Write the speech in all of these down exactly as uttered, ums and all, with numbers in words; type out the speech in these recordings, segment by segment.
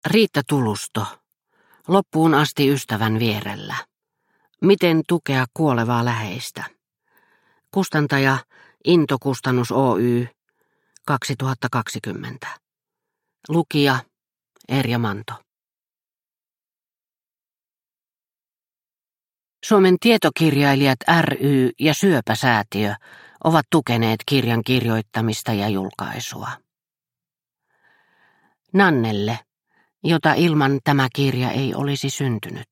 Riitta Tulusto. Loppuun asti ystävän vierellä. Miten tukea kuolevaa läheistä? Kustantaja Into-kustannus Oy kaksituhattakaksikymmentä. Lukija Erja Manto. Suomen tietokirjailijat ry ja Syöpäsäätiö ovat tukeneet kirjan kirjoittamista ja julkaisua. Nannelle, jota ilman tämä kirja ei olisi syntynyt.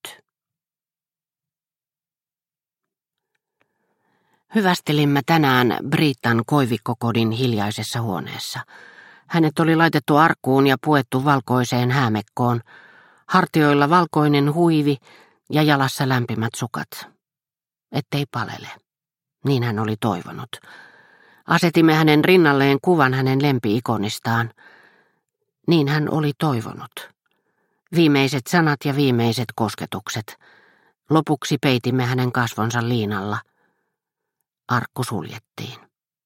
Hyvästelimme tänään Britan koivikkokodin hiljaisessa huoneessa. Hänet oli laitettu arkkuun ja puettu valkoiseen häämekkoon, hartioilla valkoinen huivi ja jalassa lämpimät sukat. Ettei palele. Niin hän oli toivonut. Asetimme hänen rinnalleen kuvan hänen lempi-ikonistaan. Niin hän oli toivonut. Viimeiset sanat ja viimeiset kosketukset. Lopuksi peitimme hänen kasvonsa liinalla. Arkku suljettiin.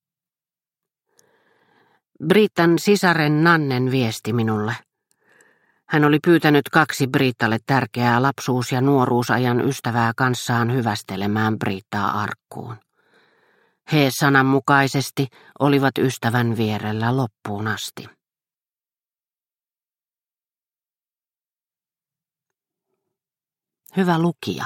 Britan sisaren Nannen viesti minulle. Hän oli pyytänyt kaksi Brittalle tärkeää lapsuus- ja nuoruusajan ystävää kanssaan hyvästelemään Brittaa arkkuun. He sananmukaisesti olivat ystävän vierellä loppuun asti. Hyvä lukija.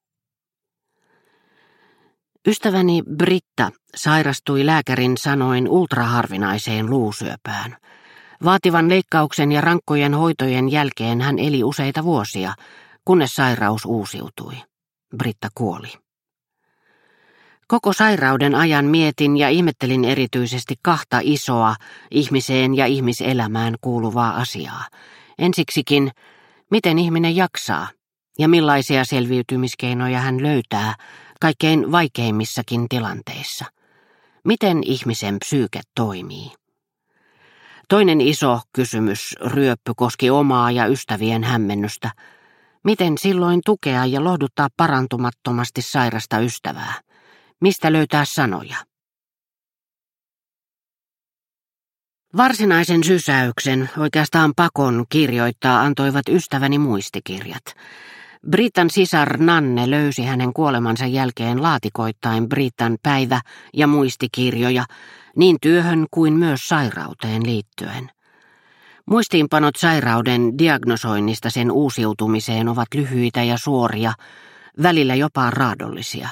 Ystäväni Britta sairastui lääkärin sanoin ultraharvinaiseen luusyöpään. Vaativan leikkauksen ja rankkojen hoitojen jälkeen hän eli useita vuosia, kunnes sairaus uusiutui. Britta kuoli. Koko sairauden ajan mietin ja ihmettelin erityisesti kahta isoa ihmiseen ja ihmiselämään kuuluvaa asiaa. Ensiksikin, miten ihminen jaksaa ja millaisia selviytymiskeinoja hän löytää kaikkein vaikeimmissakin tilanteissa. Miten ihmisen psyyke toimii? Toinen iso kysymys ryöppy koski omaa ja ystävien hämmennystä. Miten silloin tukea ja lohduttaa parantumattomasti sairasta ystävää? Mistä löytää sanoja? Varsinaisen sysäyksen, oikeastaan pakon kirjoittaa antoivat ystäväni muistikirjat. Britan sisar Nanne löysi hänen kuolemansa jälkeen laatikoittain Britan päivä- ja muistikirjoja, niin työhön kuin myös sairauteen liittyen. Muistiinpanot sairauden diagnosoinnista sen uusiutumiseen ovat lyhyitä ja suoria, välillä jopa raadollisia.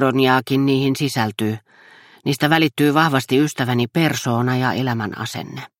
Itseironiaakin niihin sisältyy. Niistä välittyy vahvasti ystäväni persoona ja elämän asenne.